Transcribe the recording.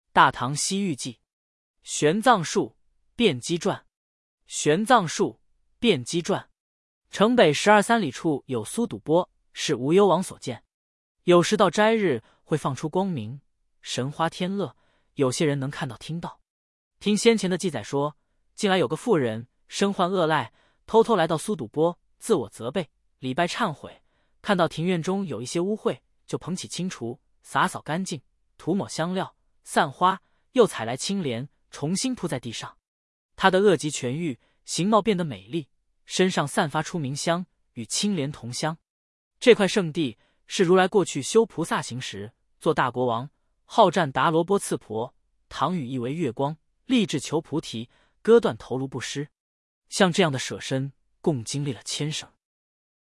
大唐西域记》。玄奘术辩机传。玄奘术辩机传。城北12、3里处有苏堵波，是无忧王所建。有时到斋日会放出光明，神花天乐，有些人能看到听到。听先前的记载说，近来有个妇人身患恶赖，偷偷来到苏堵波，自我责备，礼拜忏悔，看到庭院中有一些污秽，就捧起清除，洒扫干净，涂抹香料，散花，又采来青莲，重新铺在地上。他的恶疾痊愈，形貌变得美丽，身上散发出明香，与青莲同香。这块圣地是如来过去修菩萨行时，做大国王，好战达罗波刺婆，唐语意为月光，立志求菩提，割断头颅不施。像这样的舍身，共经历了1000生。